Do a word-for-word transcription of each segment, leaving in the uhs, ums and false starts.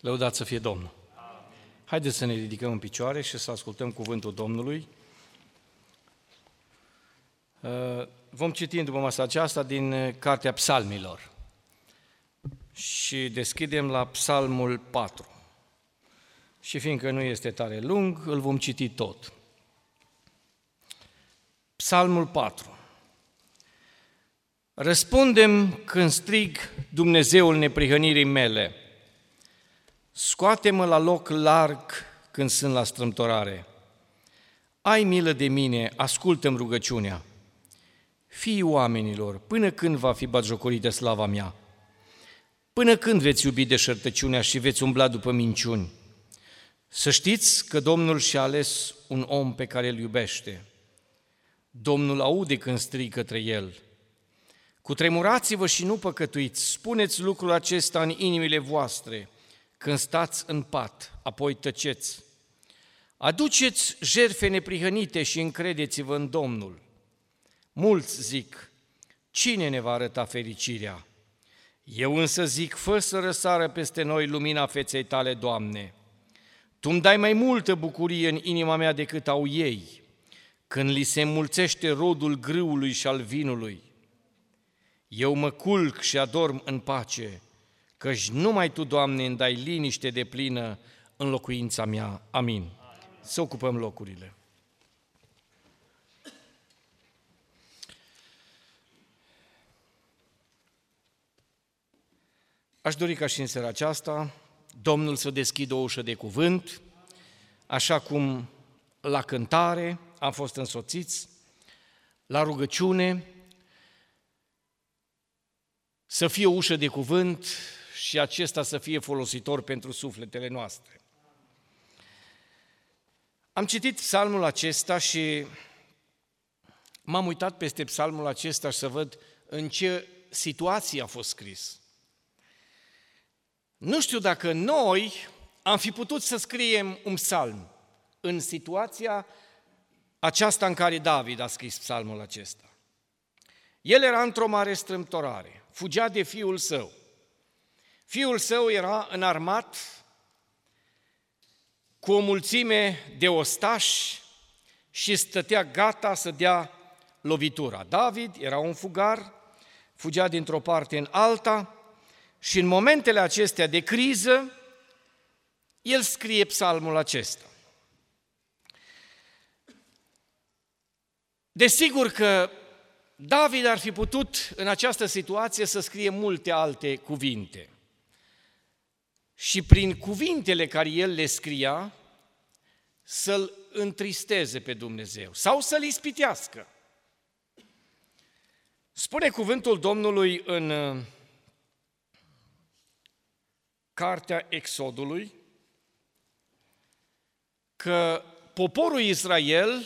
Lăudați să fie Domnul! Haideți să ne ridicăm în picioare și să ascultăm cuvântul Domnului. Vom citi după masa aceasta din Cartea Psalmilor și deschidem la Psalmul patru. Și fiindcă nu este tare lung, îl vom citi tot. Psalmul patru. Răspundem când strig Dumnezeul neprihănirii mele. Scoate-mă la loc larg când sunt la strâmtorare. Ai milă de mine, ascultă-mi rugăciunea. Fii oamenilor, până când va fi batjocorită slava mea? Până când veți iubi deșertăciunea și veți umbla după minciuni? Să știți că Domnul și-a ales un om pe care îl iubește. Domnul aude când strig către el. Cutremurați-vă și nu păcătuiți, spuneți lucrul acesta în inimile voastre, când stați în pat, apoi tăceți. Aduceți jertfe neprihănite și încredeți-vă în Domnul. Mulți zic, cine ne va arăta fericirea? Eu însă zic, fă să răsară peste noi lumina feței tale, Doamne. Tu îmi dai mai multă bucurie în inima mea decât au ei, când li se înmulțește rodul grâului și al vinului. Eu mă culc și adorm în pace, căci numai Tu, Doamne, îmi dai liniște deplină în locuința mea. Amin. Să ocupăm locurile. Aș dori ca și în seara aceasta Domnul să deschidă o ușă de cuvânt, așa cum la cântare am fost însoțiți, la rugăciune, să fie o ușă de cuvânt și acesta să fie folositor pentru sufletele noastre. Am citit psalmul acesta și m-am uitat peste psalmul acesta să văd în ce situație a fost scris. Nu știu dacă noi am fi putut să scriem un psalm în situația aceasta în care David a scris psalmul acesta. El era într-o mare strâmtorare, fugea de fiul său. Fiul său era înarmat cu o mulțime de ostași și stătea gata să dea lovitura. David era un fugar, fugea dintr-o parte în alta și în momentele acestea de criză, el scrie psalmul acesta. Desigur că David ar fi putut în această situație să scrie multe alte cuvinte. Și prin cuvintele care el le scria, să-L întristeze pe Dumnezeu sau să-L ispitească. Spune cuvântul Domnului în Cartea Exodului că poporul Israel,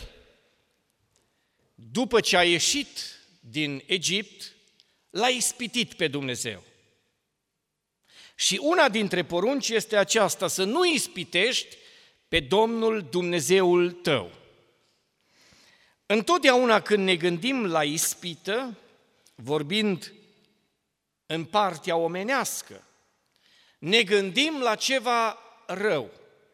după ce a ieșit din Egipt, l-a ispitit pe Dumnezeu. Și una dintre porunci este aceasta, să nu ispitești pe Domnul Dumnezeul tău. Întotdeauna când ne gândim la ispită, vorbind în partea omenească, ne gândim la ceva rău.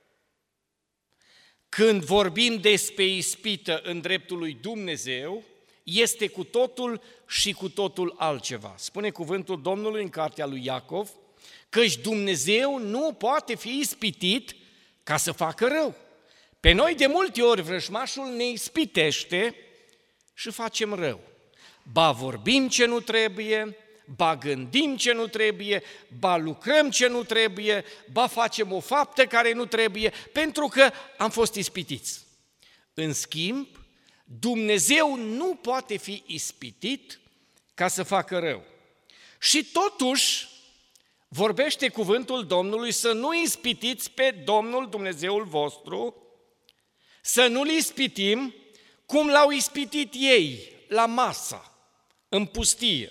Când vorbim despre ispită în dreptul lui Dumnezeu, este cu totul și cu totul altceva. Spune cuvântul Domnului în cartea lui Iacov, căci Dumnezeu nu poate fi ispitit ca să facă rău. Pe noi de multe ori vrăjmașul ne ispitește și facem rău. Ba vorbim ce nu trebuie, ba gândim ce nu trebuie, ba lucrăm ce nu trebuie, ba facem o faptă care nu trebuie, pentru că am fost ispitiți. În schimb, Dumnezeu nu poate fi ispitit ca să facă rău. Și totuși, vorbește cuvântul Domnului să nu ispitiți pe Domnul Dumnezeul vostru, să nu-L ispitim cum l-au ispitit ei la Masa, în pustie.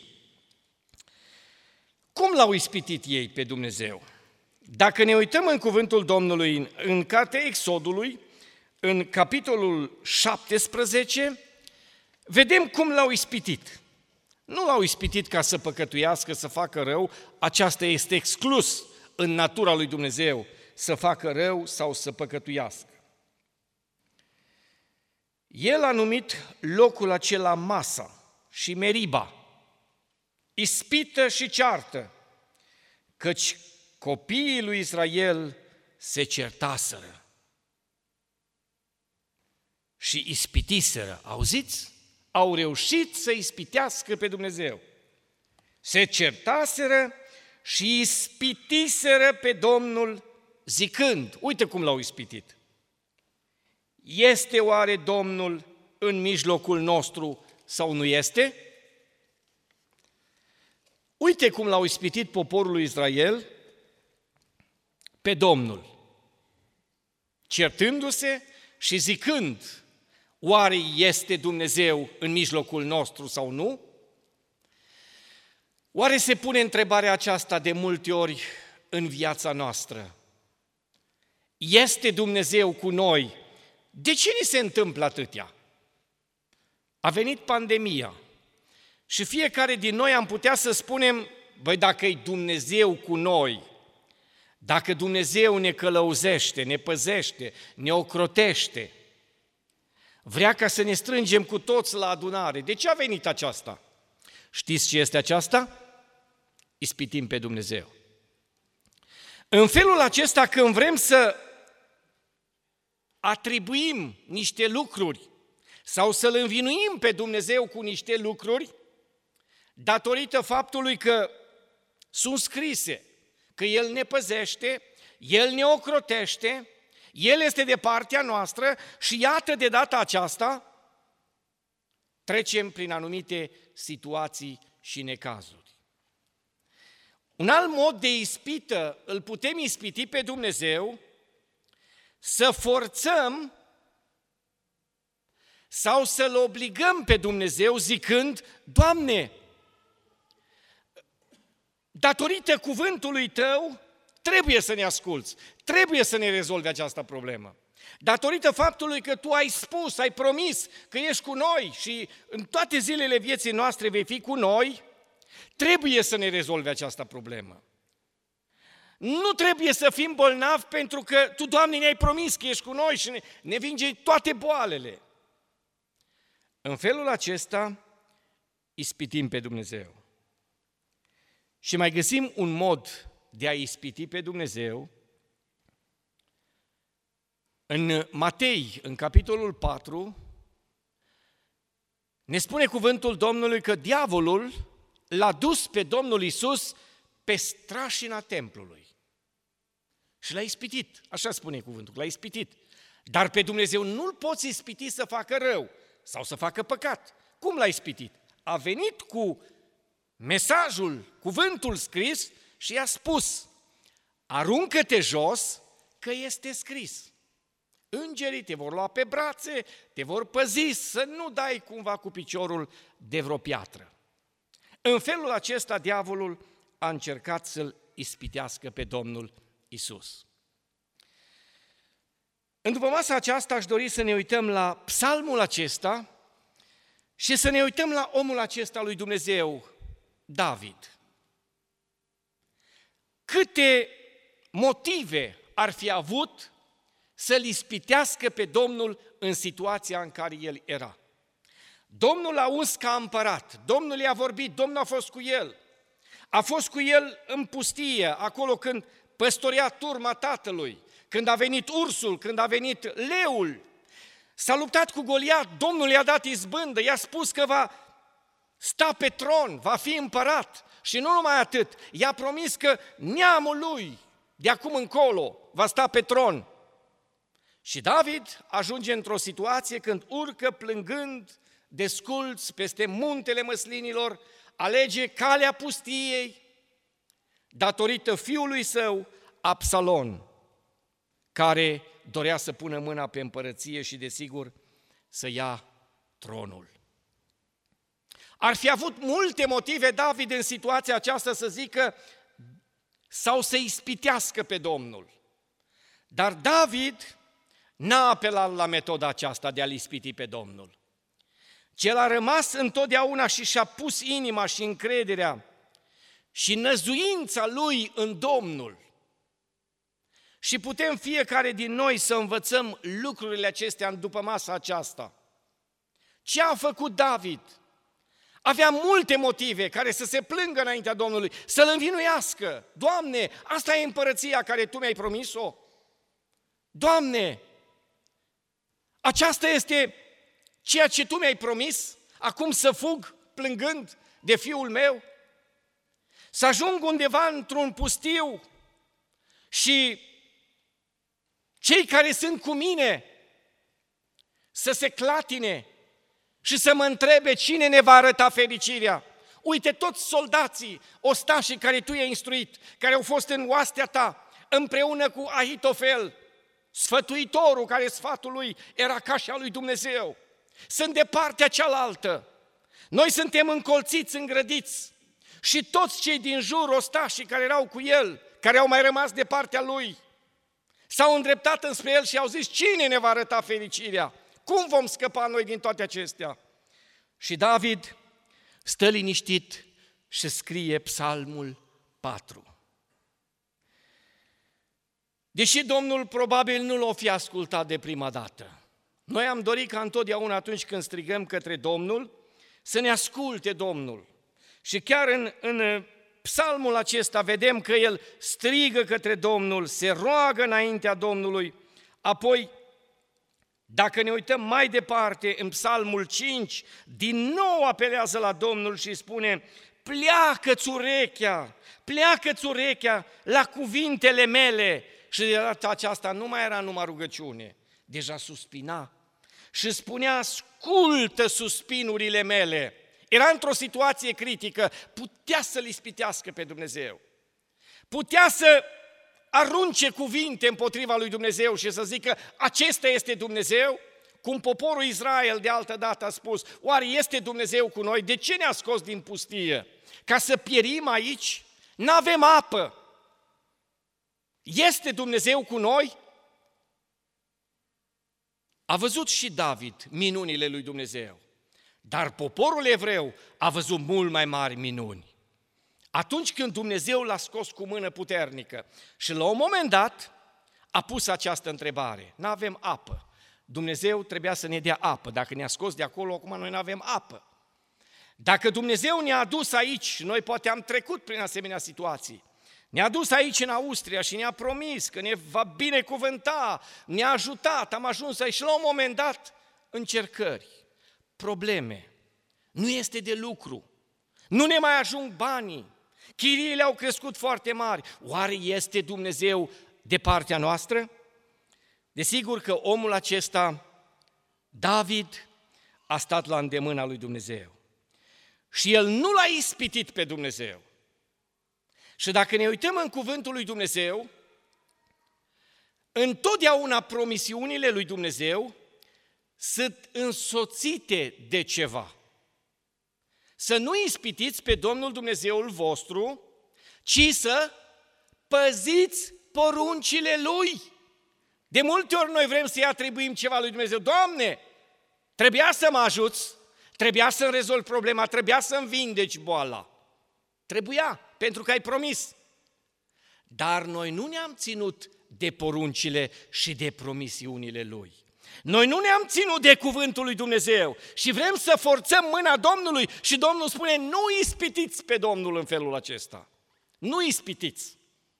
Cum l-au ispitit ei pe Dumnezeu? Dacă ne uităm în cuvântul Domnului, în, în cartea Exodului, în capitolul șaptesprezece, vedem cum l-au ispitit. Nu l-au ispitit ca să păcătuiască, să facă rău, aceasta este exclus în natura lui Dumnezeu să facă rău sau să păcătuiască. El a numit locul acela Masa și Meriba, ispită și ceartă, căci copiii lui Israel se certaseră și ispitiseră. Auziți? Au reușit să ispitească pe Dumnezeu. Se certaseră și ispitiseră pe Domnul zicând, uite cum l-au ispitit. Este oare Domnul în mijlocul nostru sau nu este? Uite cum l-au ispitit poporul lui Israel pe Domnul, certându-se și zicând, oare este Dumnezeu în mijlocul nostru sau nu? Oare se pune întrebarea aceasta de multe ori în viața noastră? Este Dumnezeu cu noi? De ce ni se întâmplă atâtea? A venit pandemia și fiecare din noi am putea să spunem, băi, dacă e Dumnezeu cu noi, dacă Dumnezeu ne călăuzește, ne păzește, ne ocrotește, vrea ca să ne strângem cu toți la adunare. De ce a venit aceasta? Știți ce este aceasta? Ispitim pe Dumnezeu. În felul acesta, când vrem să atribuim niște lucruri sau să-L învinuim pe Dumnezeu cu niște lucruri, datorită faptului că sunt scrise, că El ne păzește, El ne ocrotește, El este de partea noastră și iată de data aceasta trecem prin anumite situații și necazuri. Un alt mod de ispită, îl putem ispiti pe Dumnezeu, să forțăm sau să-L obligăm pe Dumnezeu zicând, Doamne, datorită cuvântului Tău, trebuie să ne asculți, trebuie să ne rezolvi această problemă. Datorită faptului că Tu ai spus, ai promis că ești cu noi și în toate zilele vieții noastre vei fi cu noi, trebuie să ne rezolvi această problemă. Nu trebuie să fim bolnavi pentru că Tu, Doamne, ne-ai promis că ești cu noi și ne, ne vinge toate boalele. În felul acesta ispitim pe Dumnezeu. Și mai găsim un mod de a ispiti pe Dumnezeu în Matei, în capitolul patru, ne spune cuvântul Domnului că diavolul l-a dus pe Domnul Iisus pe strașina templului și l-a ispitit, așa spune cuvântul, l-a ispitit. Dar pe Dumnezeu nu-L poți ispiti să facă rău sau să facă păcat. Cum l-a ispitit? A venit cu mesajul, cuvântul scris și i-a spus, aruncă-te jos că este scris. Îngerii te vor lua pe brațe, te vor păzi să nu dai cumva cu piciorul de vreo piatră. În felul acesta diavolul a încercat să-L ispitească pe Domnul Iisus. În dupămasa aceasta aș dori să ne uităm la psalmul acesta și să ne uităm la omul acesta lui Dumnezeu, David. Câte motive ar fi avut să-L ispitească pe Domnul în situația în care el era. Domnul l-a uns ca împărat, Domnul i-a vorbit, Domnul a fost cu el. A fost cu el în pustie, acolo când păstorea turma tatălui, când a venit ursul, când a venit leul. S-a luptat cu Goliat, Domnul i-a dat izbândă, i-a spus că va sta pe tron, va fi împărat. Și nu numai atât, i-a promis că neamul lui, de acum încolo, va sta pe tron. Și David ajunge într-o situație când urcă plângând desculț peste muntele măslinilor, alege calea pustiei, datorită fiului său, Absalom, care dorea să pună mâna pe împărăție și, desigur, să ia tronul. Ar fi avut multe motive David în situația aceasta să zică sau să ispitească pe Domnul. Dar David n-a apelat la metoda aceasta de a-L ispiti pe Domnul. Cel a rămas întotdeauna și și-a pus inima și încrederea și năzuința lui în Domnul. Și putem fiecare din noi să învățăm lucrurile acestea după masa aceasta. Ce a făcut David? Avea multe motive care să se plângă înaintea Domnului, să-L învinuiască. Doamne, asta e împărăția care Tu mi-ai promis-o? Doamne, aceasta este ceea ce Tu mi-ai promis? Acum să fug plângând de fiul meu? Să ajung undeva într-un pustiu și cei care sunt cu mine să se clatine și să mă întrebe cine ne va arăta fericirea. Uite, toți soldații, ostașii care Tu i-ai instruit, care au fost în oastea Ta, împreună cu Ahitofel, sfătuitorul care sfatul lui era ca și al lui Dumnezeu, sunt de partea cealaltă. Noi suntem încolțiți, îngrădiți și toți cei din jur, ostașii care erau cu el, care au mai rămas de partea lui, s-au îndreptat înspre el și au zis, cine ne va arăta fericirea? Cum vom scăpa noi din toate acestea? Și David stă liniștit și scrie Psalmul patru. Deși Domnul probabil nu l-o fi ascultat de prima dată, noi am dorit ca întotdeauna atunci când strigăm către Domnul, să ne asculte Domnul. Și chiar în, în psalmul acesta vedem că el strigă către Domnul, se roagă înaintea Domnului, apoi, dacă ne uităm mai departe, în psalmul cinci, din nou apelează la Domnul și spune, pleacă-ți urechea, pleacă-ți urechea la cuvintele mele. Și de data aceasta nu mai era numai rugăciune, deja suspina și spunea, ascultă suspinurile mele. Era într-o situație critică, putea să-L ispitească pe Dumnezeu, putea să arunce cuvinte împotriva lui Dumnezeu și să zică, acesta este Dumnezeu, cum poporul Israel de altă dată a spus, oare este Dumnezeu cu noi? De ce ne-a scos din pustie? Ca să pierim aici? N-avem apă. Este Dumnezeu cu noi? A văzut și David minunile lui Dumnezeu, dar poporul evreu a văzut mult mai mari minuni. Atunci când Dumnezeu l-a scos cu mână puternică și la un moment dat a pus această întrebare, n-avem apă. Dumnezeu trebuia să ne dea apă, dacă ne-a scos de acolo, acum noi n-avem apă. Dacă Dumnezeu ne-a adus aici, noi poate am trecut prin asemenea situații, ne-a dus aici în Austria și ne-a promis că ne va binecuvânta, ne-a ajutat, am ajuns aici și la un moment dat încercări, probleme, nu este de lucru, nu ne mai ajung banii, chiriile au crescut foarte mari, oare este Dumnezeu de partea noastră? Desigur că omul acesta, David, a stat la îndemâna lui Dumnezeu și el nu l-a ispitit pe Dumnezeu. Și dacă ne uităm în cuvântul lui Dumnezeu, întotdeauna promisiunile lui Dumnezeu sunt însoțite de ceva. Să nu ispitiți pe Domnul Dumnezeul vostru, ci să păziți poruncile Lui. De multe ori noi vrem să-i atribuim ceva lui Dumnezeu. Doamne, trebuia să mă ajuți, trebuia să-mi rezolvi problema, trebuia să-mi vindeci boala. Trebuia, pentru că ai promis. Dar noi nu ne-am ținut de poruncile și de promisiunile Lui. Noi nu ne-am ținut de cuvântul lui Dumnezeu și vrem să forțăm mâna Domnului și Domnul spune, nu ispitiți pe Domnul în felul acesta. Nu ispitiți.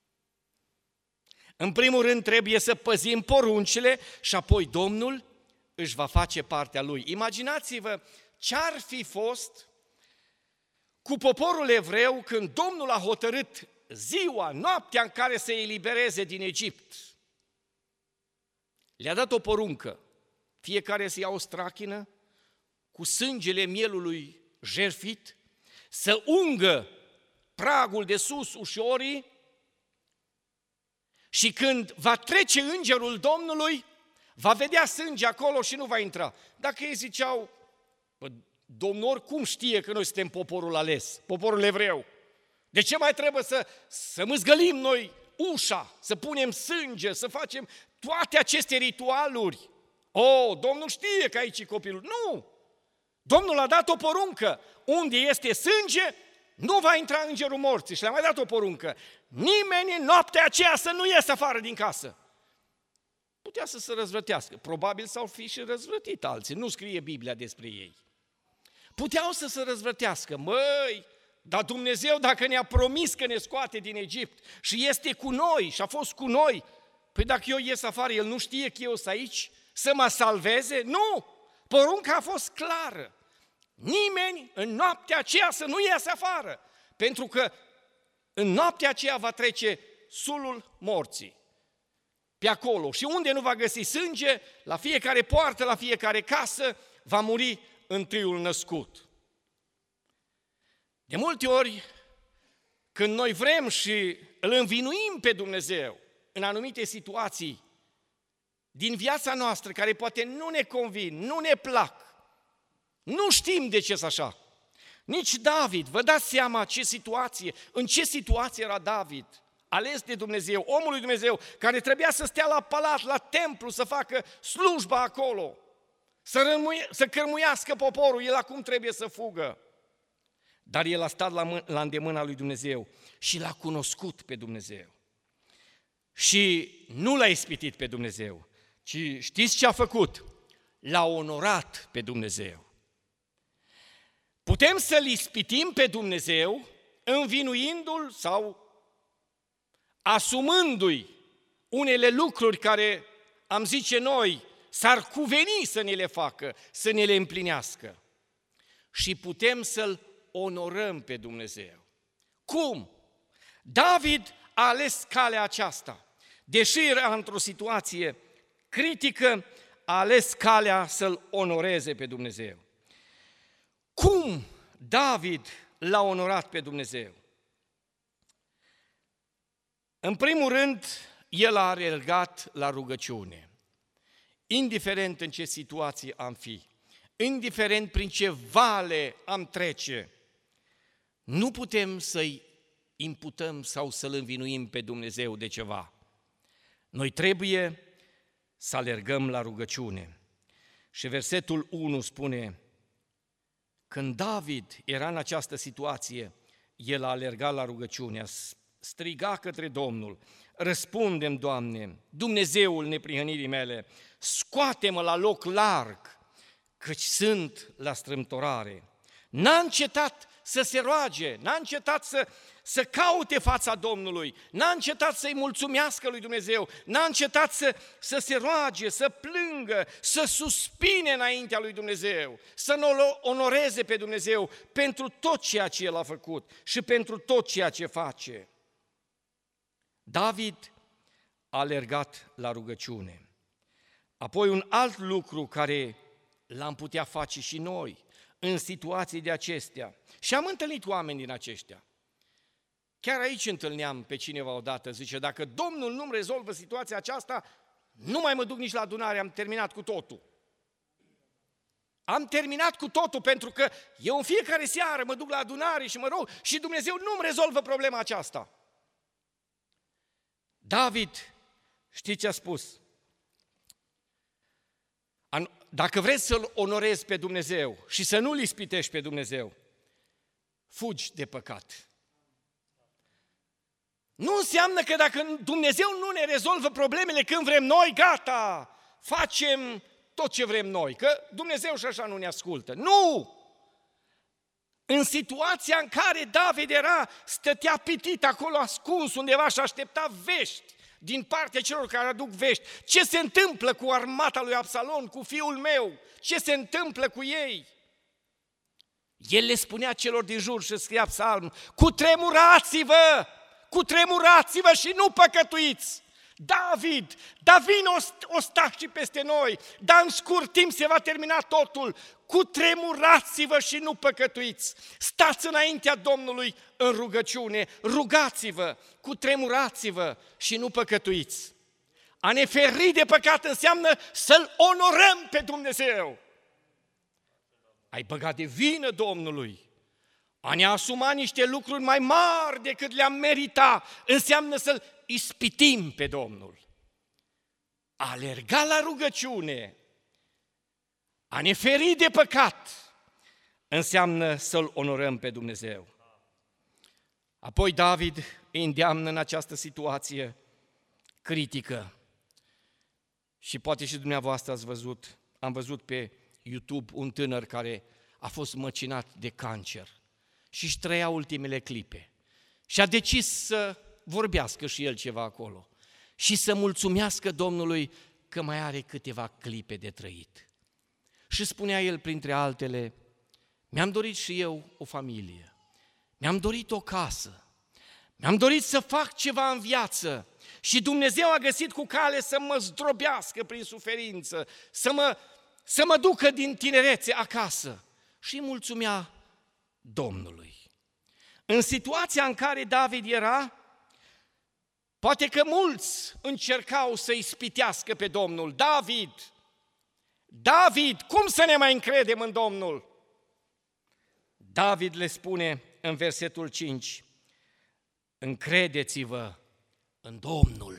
În primul rând trebuie să păzim poruncile și apoi Domnul își va face partea Lui. Imaginați-vă ce-ar fi fost cu poporul evreu când Domnul a hotărât ziua, noaptea în care să îi elibereze din Egipt. Le-a dat o poruncă, fiecare să ia o strachină cu sângele mielului jertfit, să ungă pragul de sus ușorii și când va trece îngerul Domnului, va vedea sânge acolo și nu va intra. Dacă ei ziceau, Domnul oricum știe că noi suntem poporul ales, poporul evreu, de ce mai trebuie să, să mâzgălim noi ușa, să punem sânge, să facem toate aceste ritualuri? O, Domnul știe că aici e copilul. Nu! Domnul a dat o poruncă. Unde este sânge, nu va intra îngerul morții. Și le-a mai dat o poruncă. Nimeni în noaptea aceea să nu iasă afară din casă. Putea să se răzvrătească. Probabil s-au fi și răzvrătit alții. Nu scrie Biblia despre ei. Puteau să se răzvrătească. Măi, dar Dumnezeu dacă ne-a promis că ne scoate din Egipt și este cu noi și a fost cu noi, păi dacă eu ies afară, El nu știe că eu sunt aici să mă salveze? Nu! Porunca a fost clară. Nimeni în noaptea aceea să nu iasă afară, pentru că în noaptea aceea va trece sulul morții pe acolo și unde nu va găsi sânge, la fiecare poartă, la fiecare casă, va muri întâiul născut. De multe ori, când noi vrem și îl învinuim pe Dumnezeu în anumite situații din viața noastră, care poate nu ne convin, nu ne plac, nu știm de ce-s așa. Nici David, vă dați seama ce situație, în ce situație era David, ales de Dumnezeu, omul lui Dumnezeu, care trebuia să stea la palat, la templu, să facă slujba acolo, să, rămâie, să cărmuiască poporul, el acum trebuie să fugă. Dar el a stat la, mân- la îndemâna lui Dumnezeu și l-a cunoscut pe Dumnezeu. Și nu l-a ispitit pe Dumnezeu, ci știți ce a făcut? L-a onorat pe Dumnezeu. Putem să-L ispitim pe Dumnezeu învinuindu-L sau asumându-i unele lucruri care, am zice noi, s-ar cuveni să ne le facă, să ne le împlinească. Și putem să-L onorăm pe Dumnezeu. Cum? David a ales calea aceasta. Deși era într-o situație critică, a ales calea să-L onoreze pe Dumnezeu. Cum David l-a onorat pe Dumnezeu? În primul rând, el a alergat la rugăciune. Indiferent în ce situație am fi, indiferent prin ce vale am trece, nu putem să-i imputăm sau să-L învinuim pe Dumnezeu de ceva. Noi trebuie să alergăm la rugăciune. Și versetul unu spune: când David era în această situație, el a alergat la rugăciune, striga către Domnul: răspundem, Doamne, Dumnezeul neprihănirii mele, scoate-mă la loc larg, căci sunt la strâmtorare. N-a încetat să se roage, n-a încetat să, să caute fața Domnului, n-a încetat să-i mulțumească lui Dumnezeu, n-a încetat să, să se roage, să plângă, să suspine înaintea lui Dumnezeu, să nu onoreze pe Dumnezeu pentru tot ceea ce El a făcut și pentru tot ceea ce face. David a alergat la rugăciune. Apoi un alt lucru care l-am putea face și noi în situații de acestea. Și am întâlnit oameni din aceștia. Chiar aici întâlneam pe cineva odată, zice: dacă Domnul nu-mi rezolvă situația aceasta, nu mai mă duc nici la adunare, am terminat cu totul. Am terminat cu totul pentru că eu în fiecare seară mă duc la adunare și mă rog și Dumnezeu nu-mi rezolvă problema aceasta. David, știți ce a spus? Dacă vreți să-L onorezi pe Dumnezeu și să nu-L ispitești pe Dumnezeu, fugi de păcat. Nu înseamnă că dacă Dumnezeu nu ne rezolvă problemele când vrem noi, gata, facem tot ce vrem noi, că Dumnezeu și așa nu ne ascultă. Nu! În situația în care David era, stătea pitit acolo ascuns undeva și aștepta vești din partea celor care aduc vești. Ce se întâmplă cu armata lui Absalom, cu fiul meu? Ce se întâmplă cu ei? El le spunea celor din jur și scria psalm: cutremurați-vă, cutremurați-vă și nu păcătuiți. David, dar vin ostașii peste noi, dar în scurt timp se va termina totul. Cutremurați-vă și nu păcătuiți. Stați înaintea Domnului în rugăciune, rugați-vă, cutremurați-vă și nu păcătuiți. A ne feri de păcat înseamnă să-L onorăm pe Dumnezeu. Ai băgat de vină Domnului. A ne asuma niște lucruri mai mari decât le-am merita înseamnă să-L ispitim pe Domnul. A alerga la rugăciune, a ne feri de păcat, înseamnă să-L onorăm pe Dumnezeu. Apoi David îi îndeamnă în această situație critică. Și poate și dumneavoastră ați văzut, am văzut pe YouTube un tânăr care a fost măcinat de cancer și își trăia ultimele clipe. Și a decis să vorbească și el ceva acolo și să mulțumească Domnului că mai are câteva clipe de trăit. Și spunea el, printre altele, mi-am dorit și eu o familie, mi-am dorit o casă, mi-am dorit să fac ceva în viață și Dumnezeu a găsit cu cale să mă zdrobească prin suferință, să mă, să mă ducă din tinerețe acasă. Și mulțumea Domnului. În situația în care David era, poate că mulți încercau să ispitească pe Domnul. David, David, cum să ne mai încredem în Domnul? David le spune în versetul cinci, încredeți-vă în Domnul.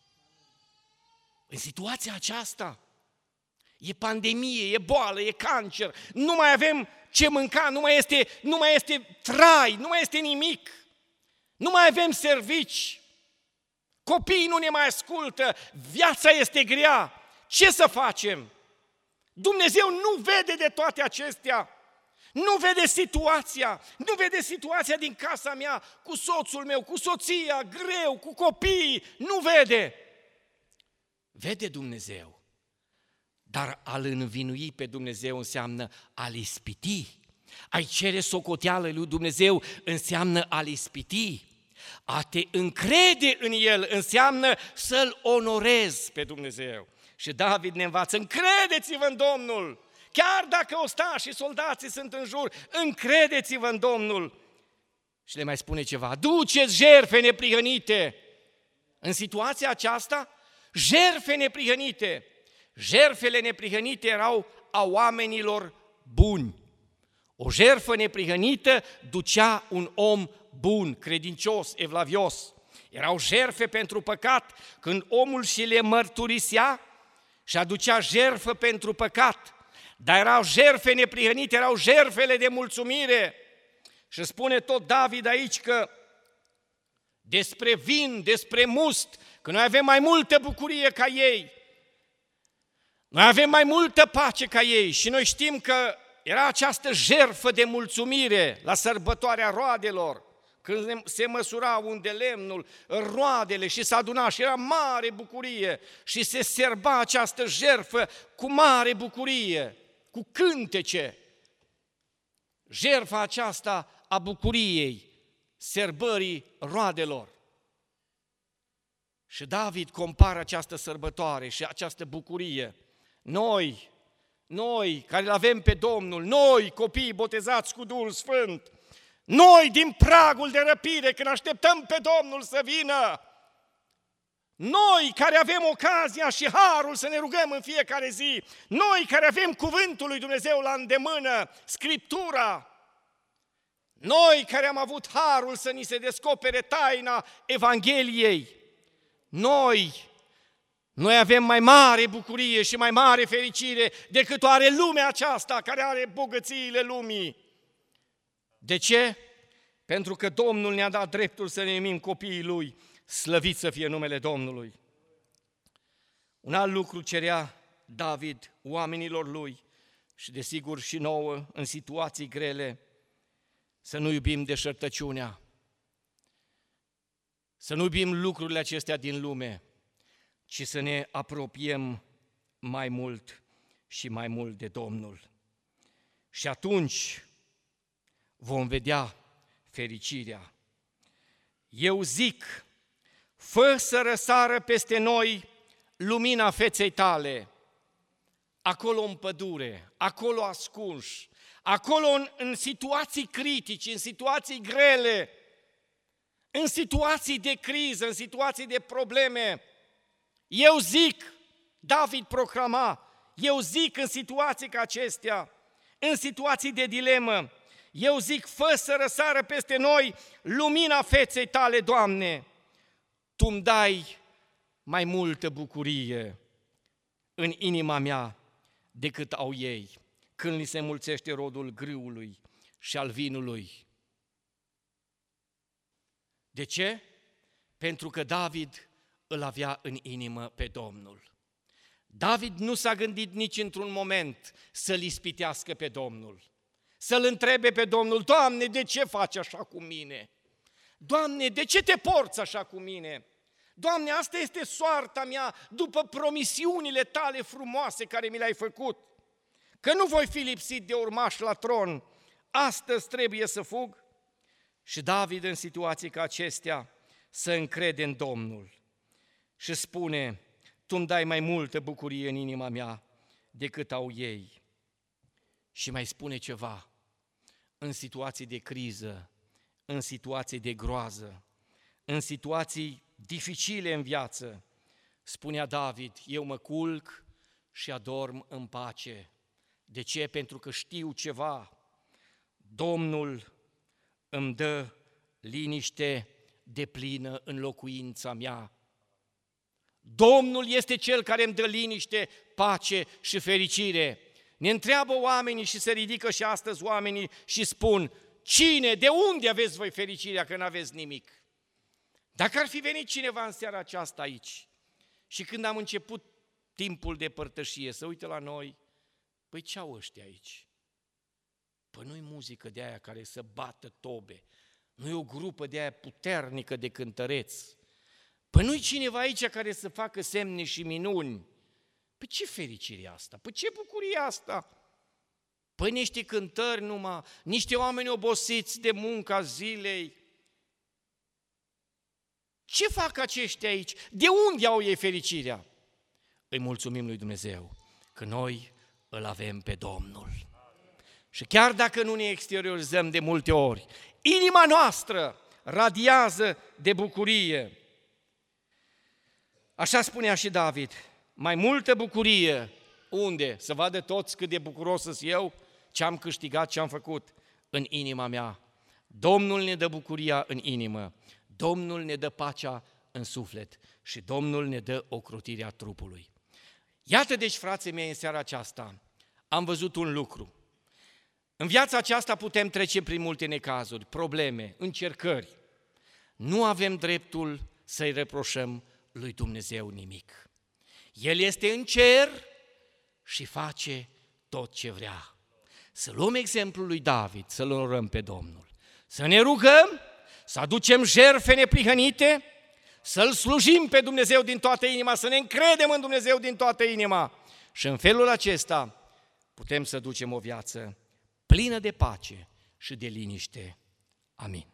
În situația aceasta, e pandemie, e boală, e cancer, nu mai avem ce mânca, nu mai este, nu mai este trai, nu mai este nimic, nu mai avem servici, copiii nu ne mai ascultă, viața este grea, ce să facem? Dumnezeu nu vede de toate acestea, nu vede situația, nu vede situația din casa mea, cu soțul meu, cu soția, greu, cu copiii, nu vede. Vede Dumnezeu. Dar a-L învinui pe Dumnezeu înseamnă a-L ispiti. A-i cere socoteală lui Dumnezeu înseamnă a-L ispiti. A te încrede în El înseamnă să-L onorezi pe Dumnezeu. Și David ne învață, încredeți-vă în Domnul, chiar dacă ostași și soldații sunt în jur, încredeți-vă în Domnul. Și le mai spune ceva, aduceți jertfe neprihănite. În situația aceasta, jertfe neprihănite. Jertfele neprihănite erau a oamenilor buni. O jertfă neprihănită ducea un om bun, credincios, evlavios. Erau jertfe pentru păcat, când omul și le mărturisea și aducea jertfă pentru păcat. Dar erau jertfe neprihănite, erau jertfele de mulțumire. Și spune tot David aici că despre vin, despre must, că noi avem mai multă bucurie ca ei, noi avem mai multă pace ca ei și noi știm că era această jertfă de mulțumire la sărbătoarea roadelor, când se măsura unde lemnul, roadele și se aduna și era mare bucurie și se serba această jertfă cu mare bucurie, cu cântece. Jertfa aceasta a bucuriei, sărbării roadelor. Și David compară această sărbătoare și această bucurie. Noi, noi care îl avem pe Domnul, noi copiii botezați cu Duhul Sfânt, noi din pragul de răpire când așteptăm pe Domnul să vină, noi care avem ocazia și harul să ne rugăm în fiecare zi, noi care avem cuvântul lui Dumnezeu la îndemână, Scriptura, noi care am avut harul să ni se descopere taina Evangheliei, noi, noi avem mai mare bucurie și mai mare fericire decât o are lumea aceasta care are bogățiile lumii. De ce? Pentru că Domnul ne-a dat dreptul să ne numim copiii Lui, slăvit să fie numele Domnului. Un alt lucru cerea David oamenilor lui și desigur și nouă în situații grele, să nu iubim deșertăciunea, să nu iubim lucrurile acestea din lume, ci să ne apropiem mai mult și mai mult de Domnul. Și atunci vom vedea fericirea. Eu zic, fă să răsară peste noi lumina feței tale, acolo în pădure, acolo ascunși, acolo în, în situații critice, în situații grele, în situații de criză, în situații de probleme. Eu zic, David proclama, eu zic în situații ca acestea, în situații de dilemă, eu zic, fă să răsară peste noi lumina feței tale, Doamne. Tu-mi dai mai multă bucurie în inima mea decât au ei, când li se mulțește rodul grâului și al vinului. De ce? Pentru că David îl avea în inimă pe Domnul. David nu s-a gândit nici într-un moment să-l ispitească pe Domnul, să-l întrebe pe Domnul: Doamne, de ce faci așa cu mine? Doamne, de ce te porți așa cu mine? Doamne, asta este soarta mea după promisiunile tale frumoase care mi le-ai făcut, că nu voi fi lipsit de urmaș la tron, astăzi trebuie să fug? Și David, în situații ca acestea, se încrede în Domnul și spune: Tu îmi dai mai multă bucurie în inima mea decât au ei. Și mai spune ceva: în situații de criză, în situații de groază, în situații dificile în viață, spunea David: eu mă culc și adorm în pace. De ce? Pentru că știu ceva: Domnul îmi dă liniște deplină în locuința mea. Domnul este Cel care îmi dă liniște, pace și fericire. Ne întreabă oamenii și se ridică și astăzi oamenii și spun: cine, de unde aveți voi fericirea că n-aveți nimic? Dacă ar fi venit cineva în seara aceasta aici și când am început timpul de părtășie să uite la noi, păi ce au ăștia aici? Păi nu-i muzică de aia care să bată tobe, nu-i o grupă de aia puternică de cântăreți, păi nu-i cineva aici care să facă semne și minuni. Păi ce fericire asta? Păi ce bucurie asta? Păi niște cântări numai, niște oameni obosiți de munca zilei. Ce fac aceștia aici? De unde au ei fericirea? Îi mulțumim lui Dumnezeu că noi îl avem pe Domnul. Și chiar dacă nu ne exteriorizăm de multe ori, inima noastră radiază de bucurie. Așa spunea și David: mai multă bucurie, unde? Să vadă toți cât de bucuros sunt eu, ce am câștigat, ce am făcut în inima mea. Domnul ne dă bucuria în inimă, Domnul ne dă pacea în suflet și Domnul ne dă ocrotirea trupului. Iată deci, frații mei, în seara aceasta am văzut un lucru. În viața aceasta putem trece prin multe necazuri, probleme, încercări. Nu avem dreptul să-i reproșăm lui Dumnezeu nimic. El este în cer și face tot ce vrea. Să luăm exemplul lui David, să-l onorăm pe Domnul, să ne rugăm, să aducem jertfe neprihănite, să-L slujim pe Dumnezeu din toată inima, să ne încredem în Dumnezeu din toată inima și în felul acesta putem să ducem o viață plină de pace și de liniște. Amin.